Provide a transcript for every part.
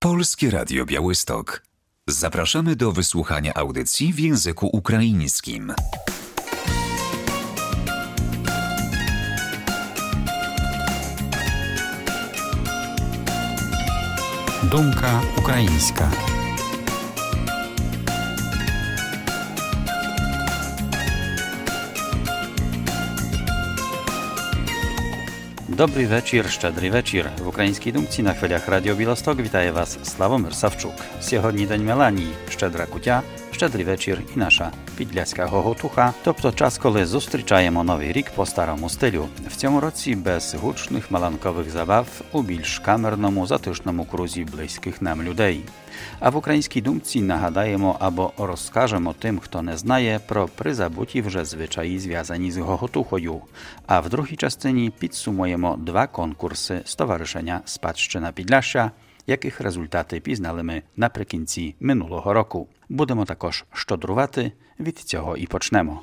Polskie Radio Białystok. Zapraszamy do wysłuchania audycji w języku ukraińskim. Думка українська. Dobry wieczór, щедрий вечір. В українській думці на хвилях Радіо Білосток вітає вас Славомир Савчук. Сьогодні День Меланії, щедра кутя, щедрий вечір і наша підляська гоготуха, тобто час, коли зустрічаємо Новий рік по старому стилю. В цьому році без гучних маланкових забав у більш камерному, затишному крузі близьких нам людей. А в українській думці нагадаємо або розкажемо тим, хто не знає, про призабуті вже звичаї, зв'язані з гоготухою. А в другій частині підсумуємо 2 конкурси Стоwarzyszenia Спадщина Підляшшя, яких результати пізнали ми наприкінці минулого року. Будемо також щодрувати, від цього і почнемо.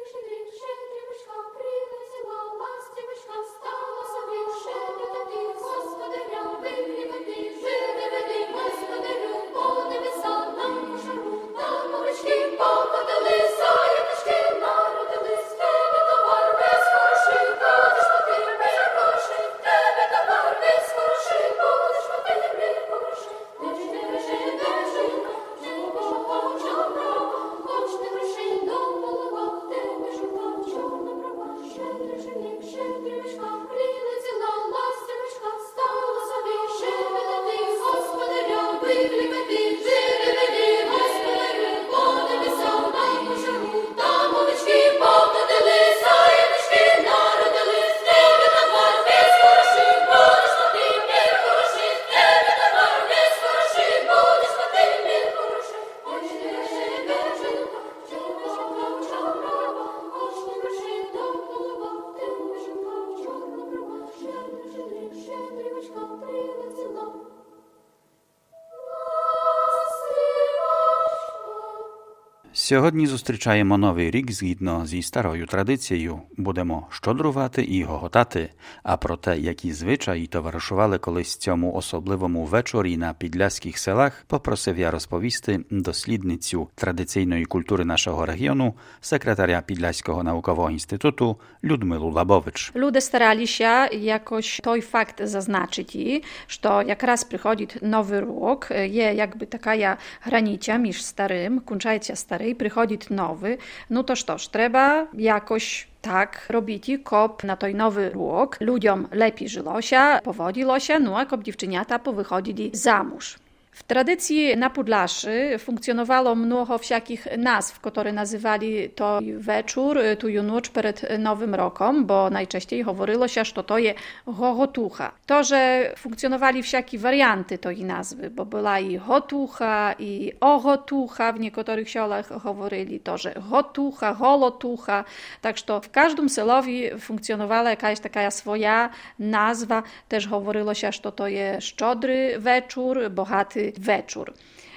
Сьогодні зустрічаємо Новий рік згідно зі старою традицією. Будемо щодрувати і гоготати. А про те, які звичаї товаришували колись цьому особливому вечорі на підляських селах, попросив я розповісти дослідницю традиційної культури нашого регіону, секретаря Підляського наукового інституту Людмилу Лабович. Люди старалися jakoś той факт зазначити, що якраз приходить Новий рік, є якби така границя між старим, кінчається старий, приходить nowy, no to sztoż, trzeba jakoś tak robić, kop na той nowy rok ludziom lepiej żyło się, powodziło się, no a kop dziewczyniata powychodzili za mąż. W tradycji na Podlaszy funkcjonowało mnoho wszelkich nazw, które nazywali to wieczór, tu noc przed Nowym Rokiem, bo najczęściej mówiło się, że to jest gogotucha. To, że funkcjonowali wszelkie warianty tej nazwy, bo była i gotucha, i ogotucha, w niektórych sielach mówili to, że gotucha, golotucha, tak że w każdym selowi funkcjonowała jakaś taka swoja nazwa, też mówiło się, że to jest szczodry wieczór, bogaty wieczór.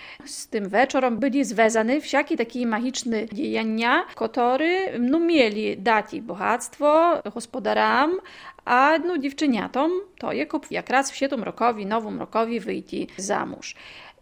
Z tym wieczorem byli związane wszelkie takie magiczne działania, które mieli dać bogactwo gospodarom, a dziewczyniatom to jak raz w świętym rokowi, nowym rokowi wyjść za mąż.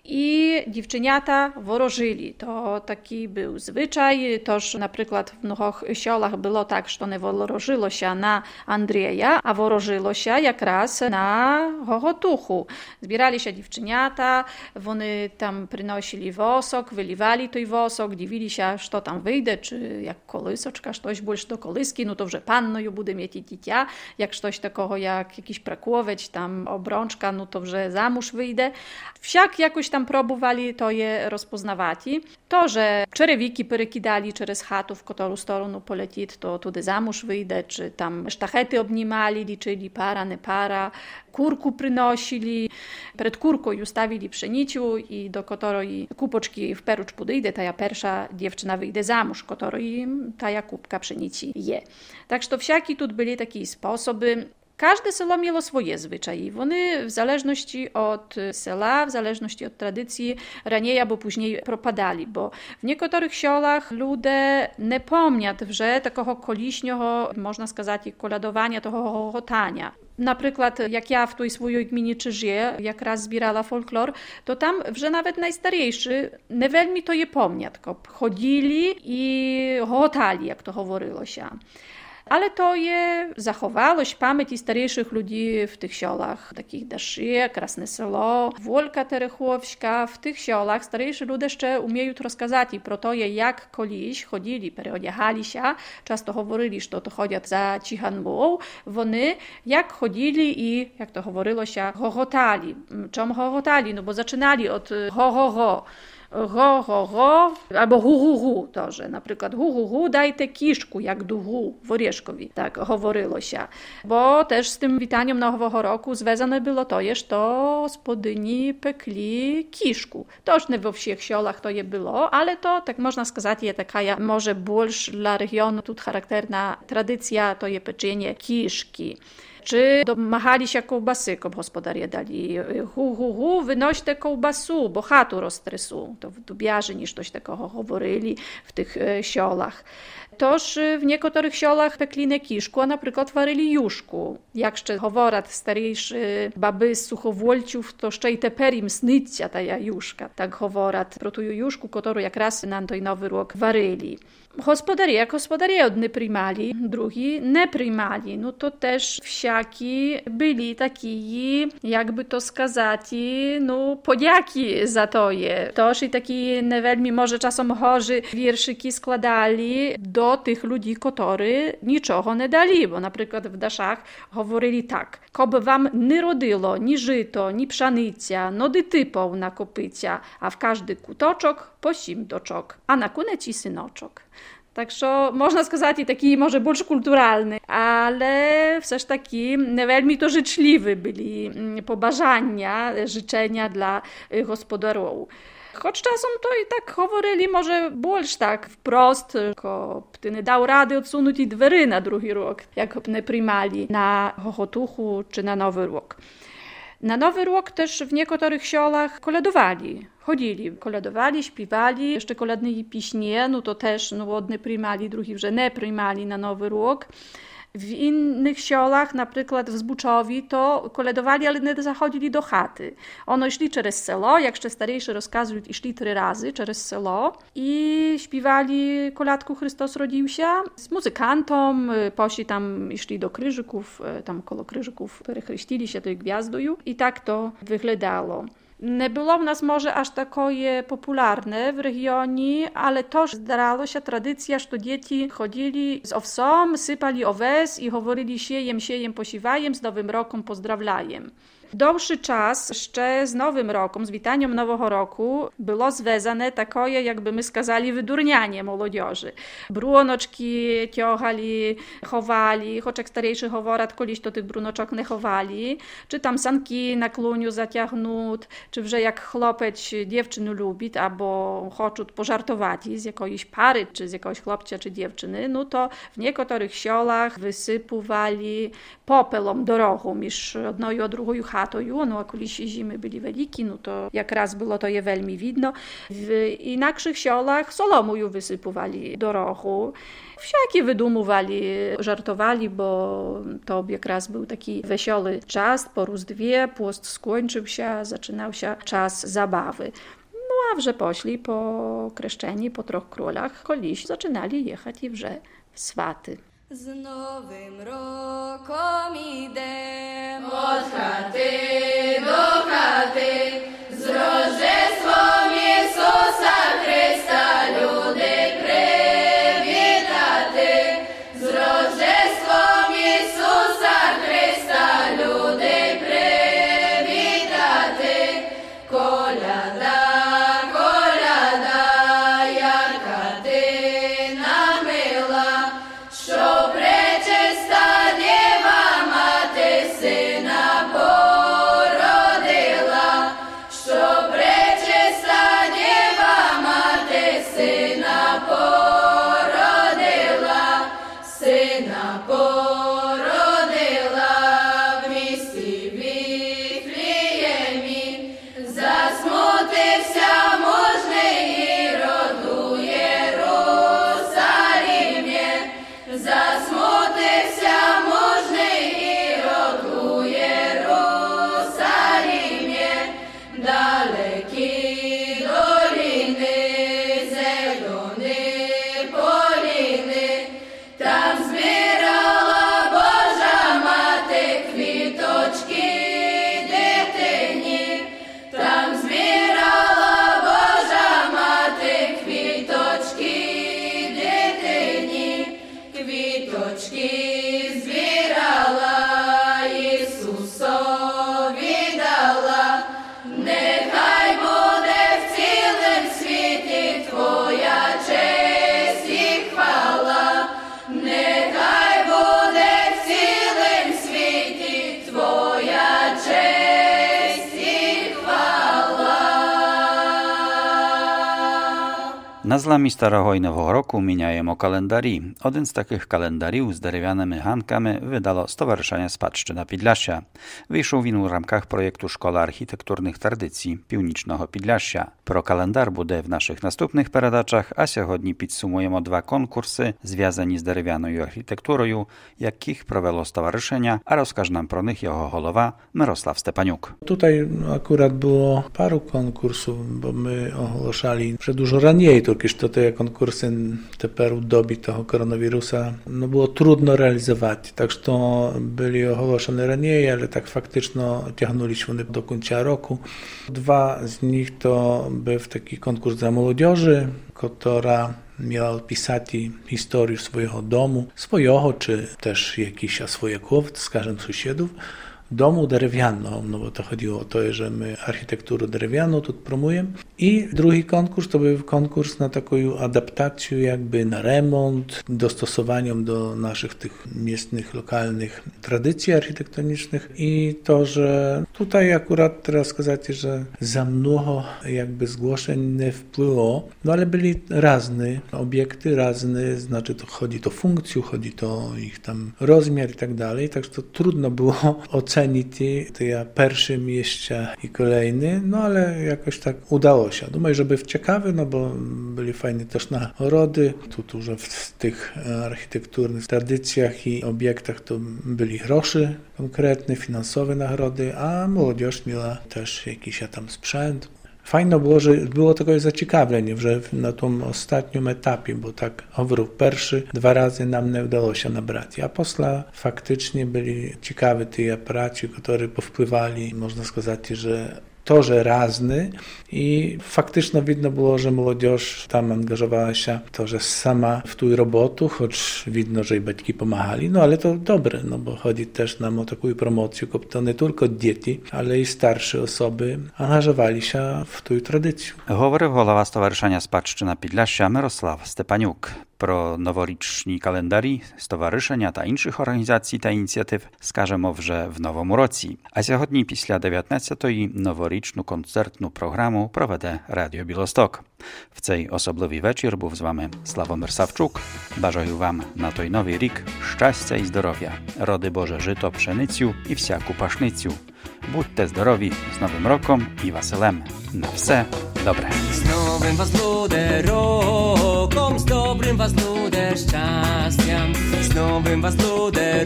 I dziewczyniata worożyli. To taki był zwyczaj. Toż na przykład w mnogich siolach było tak, że nie worożyło się na Andrzeja, a worożyło się jak raz na gogotuchu. Zbierali się dziewczyniata, one tam przynosili wosok, wyliwali tej wosok, dziwili się, co tam wyjdzie, czy jak kołysoczka, coś больше do kołyski, no to że pannою буде mieć dziecię, jak coś takiego jak jakiś prakłowiec, tam obrączka, no to że za mąż wyjdzie. Wszak jakoś tam próbowali to je rozpoznawać. To, że czerewiki perekidali przez chatę, w którą stronę poleci, to tudy za mąż wyjdę, czy tam sztachety obnimali, liczyli para, nie para, kurku przynosili, przed kurką już stawili pszeniciu i do której kupoczki w perucz podejdzie, ta pierwsza dziewczyna wyjdzie za mąż, której ta kubka pszenici je. Także to wszaki tu byli takie sposoby. Każde selo miało swoje zwyczaje. One w zależności od sela, w zależności od tradycji raniej albo później propadali, bo w niektórych siolach ludzie nie pomniat, że takiego koliśniogo, można сказати, koladowania, tego hochotania. Наприклад, як я в той своїй гміні Czyżyje якраз збирала фольклор, то там вже навіть найстаріші не вельми то є пам'ятко. Ходили і гоготали, як то говорилося. Ale to je zachowałość pamięci starszych ludzi w tych siolach, takich Daszy, Krasne Selo, Wolka Terechowska. W tych siolach starsi ludzie jeszcze umieją rozkazać pro to, jak koliś chodzili, periodziechali się, często mówili, że to chodzą za cichanbą, вони jak chodzili i, jak to говорило się, gogotali. Czemu gogotali? No bo zaczynali od ho. Go, albo hu, to, że na przykład hu, dajte kiszku, jak duhu w Orzeszkowi, tak говорило się. Bo też z tym witaniem Nowego Roku związane było to, że gospodyni pekli kiszku. Toż nie we wszystkich siolach to je było, ale to, tak można сказать, je taka może больше dla regionu tu charakterna tradycja, to je pieczenie kiszki. Czy domachali się kołbasy, jak gospodarze dali. Hu, wynoście kołbasu, bo chatu roztresu. To w Dubiarzy niż coś takiego mówili w tych siolach. Toż w niektórych siolach peklinę kiszku, a na przykład warili juszku. Jak jeszcze howorat starejszy baby z Suchowolciów, to jeszcze i teperim snycia ta juszka. Tak howorat pro tu juszku, którą jak raz na ten nowy rok warili. Gospodarze jedni przyjmali, drugi nie przyjmali. No to też wsiaki byli taki, jakby to сказать, no podziaki za to je. Toż i taki nie veľmi może czasem chorzy wierszyki składali do tych ludzi, którzy niczego nie dali, bo na przykład w Daszach mówili tak: koby wam nie rodylo, ni żyto, ni pszanica, no dytypą na kopycia, a w każdy kutoczok posimtoczok, a na kuneci synoczok. Także można сказать, taki może больше kulturalny, ale też taki nie veľmi to życzliwy byli pobażania, życzenia dla gospodarów. Choć czasem to i tak mówili może больше tak wprost, tylko ty nie dał rady odsunąć i dwery na drugi rok, jak nie przyjmali na Chochotuchu czy na Nowy Rok. Na Nowy Rok też w niektórych siolach koledowali. Chodzili, koledowali, śpiewali, jeszcze koledne piśnie, no to też jedni przyjmali, drugi że nie przyjmali na Nowy Rok. W innych siolach, na przykład w Zbuczowi, to koledowali, ale nie zachodzili do chaty. Ono szli przez selo, jak jeszcze starejszy rozkazują, i szli 3 razy przez selo i śpiewali koladku Chrystus rodził się z muzykantom, poszli tam i szli do krzyżyków, tam koło krzyżyków przechryścili się tej gwiazdują i tak to wyglądało. Nie było w nas może aż takie popularne w regionie, ale też zdarzało się tradycja, że dzieci chodzili z owsą, sypali owes i mówili siejem, posiwajem, z Nowym Rokiem pozdrawiajem. Dłuższy czas jeszcze z Nowym Rokiem, z witaniem Nowego Roku było związane takie, jakby my skazali, wydurnianie młodzieży. Brunoczki ciochali, chowali, choć jak starejszy howorat koliś to tych brunoczok nie chowali, czy tam sanki na kluniu zaciągnąć, czy że jak chłopeć dziewczynu lubić, albo chcą pożartować z jakiejś pary, czy z jakiegoś chłopcia, czy dziewczyny, no to w niektórych siolach wysypywali popelom dorogą, iż odnoju od drugiej chatою, no a koliś zimy byli wielki, no to jak raz było to je veľmi widno. W inakszych siolach solomuju wysypywali dorogą. Wsiaki wydumowali, żartowali, bo to jak raz był taki wesoły czas, porósł dwie, post skończył się, zaczynał się czas zabawy. No a wrze poszli po kreszczeni, po 3 królach, koliś zaczynali jechać i wrze w swaty. Z Nowym Rokiem idę od chaty do chaty, z Rożestwem Jezusa Chrysta ludy przywitaty. Z Rożestwem Jezusa Chrysta ludy przywitaty. Kolada, jaka ty namила, що пречиста Дєва Мати сина породила, що Na zlami starого i nowego roku міняємо календарі. Один з таких календарів з дерев'яними ганками видало Stowarzyszenie Spадщина Підляшшя. Вийшов він у рамках проєкту «Школа архітектурних традицій Північного Підляшшя». Про календар буде в наших наступних передачах, а сьогодні підсумуємо 2 конкурси, зв'язані з дерев'яною архітектурою, яких провело Stowarzyszenia, a rozkaże nam pro nich jego głowa Mirosław Stepaniuk. Tutaj akurat było paru konkursów, bo my ogłaszali przedłużo raniej, tylko że te konkursy teperu dobi tego koronawirusa było trudno realizować. Tak, że to byli ogłoszone raniej, ale tak faktycznie ciągnęliśmy do końca roku. 2 z nich to był taki konkurs dla młodzieży, która miała opisać historię swojego domu, swojego, czy też jakiś swojego, skażem sąsiadów, domu drewnianą, no bo to chodziło o to, że my architekturę drewnianą tu promujemy. I drugi konkurs to był konkurs na taką adaptację, jakby na remont, dostosowaniem do naszych tych miejscowych, lokalnych tradycji architektonicznych. I to, że tutaj akurat teraz сказать, że za mnogo jakby zgłoszeń nie wpłyło, no ale byli razne obiekty, razne, znaczy to chodzi o funkcję, chodzi o ich tam rozmiar i tak dalej, także to trudno było ocenić to ja pierwsze miejsce i kolejny, no ale jakoś tak udało się. Думаю, że był ciekawy, no bo byli fajne też nagrody. Tu już w tych architekturnych tradycjach i obiektach to byli grosze konkretne, finansowe nagrody, a młodzież miała też jakiś tam sprzęt. Fajno było, że było takie zaciekawienie, że na tym ostatnim etapie, bo tak mówię, pierwszy 2 razy nam nie udało się nabrać, a potem faktycznie byli ciekawe te prace, które powpływali, można сказать, że to, że razny i faktycznie widno było, że młodzież tam angażowała się, to, że sama w tej robotu, choć widno, że i batki pomagali, no ale to dobre, no bo chodzi też nam o taką promocję, to nie tylko dzieci, ale i starsze osoby angażowali się w tę tradycję. Говорив голова Stowarzyszenia Spадщина Підляшшя Mirosław Stepaniuk. Про новорічні календарі, stowarzyszenia та інших організацій та ініціатив скажемо вже в новому році. А сьогодні після 19-ї новорічну концертну програму проведе Радіо Білосток. В цей особливий вечір був з вами Славомир Савчук. Бажаю вам на той новий рік щастя і здоров'я, роди Боже жито, пшеницю і всяку пашницю. Будьте здорові, з Новим роком і Василем. На все dobre. Z nowym was ludę rokom, z dobrym was ludę szczęściem. Z nowym was ludę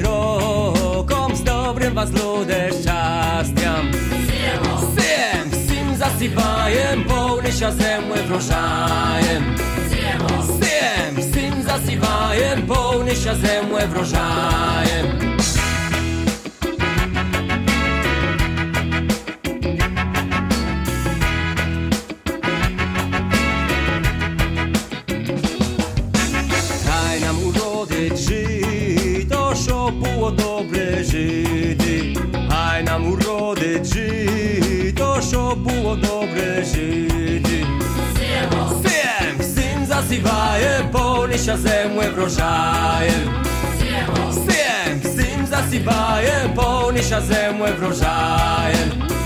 rokom, z dobrym was ludę szczęściem. Siem, sim zasywajem, pełny się zemły wrożajem. Siem, sim zasywajem, pełny się zemły wrożajem. Było dobre żyty, haj nam urody żyto, szo było dobre żyty. Siem, sym zasywajem, pełny się zemłę wrożajem. Siem, sym zasywajem, pełny się zemłę wrożajem.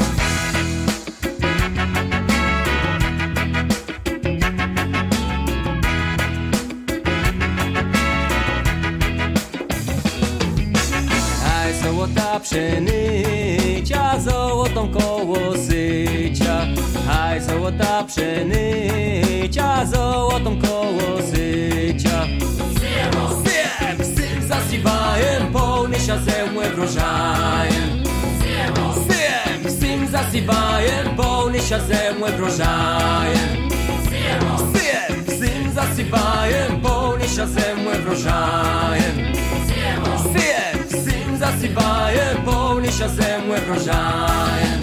Złota pszenycia, złotą koło sycia. Haj, złota pszenycia, złotą koło sycia. Siem, sym zasywajem, pełny się zemłę wrożajem. Siem, sym zasywajem, pełny się zemłę wrożajem. Siem, sym zasywajem, pełny się zemłę wrożajem. Siem, sym zasywajem, pełny się zemłę wrożajem.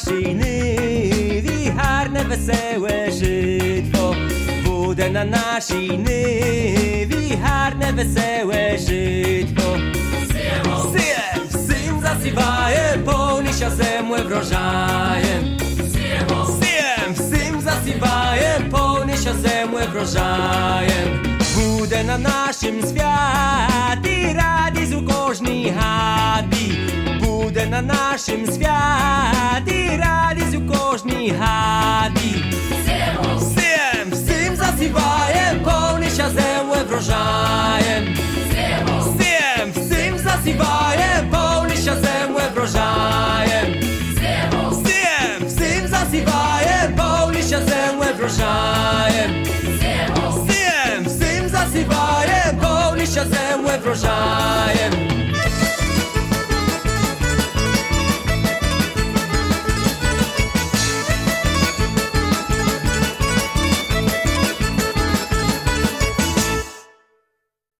naszej niwi harne, wesołe żytwo. Буде на нашій ниві гарне, веселе житво. Сієм, всім засіваєм, повніша землю врожаєм. Сієм, всім засіваєм, повніша землю врожаєм. Буде на нашім святі радість у кожній хаті. Буде на нашім святі радість у кожній хаті. Сієм, всім засіваєм, повніша землю врожаєм. Сієм, всім засіваєм, повніша землю врожаєм. Сієм, всім засіваєм, повніша землю врожаєм. Сієм, всім засіваєм, повніша землю врожаєм.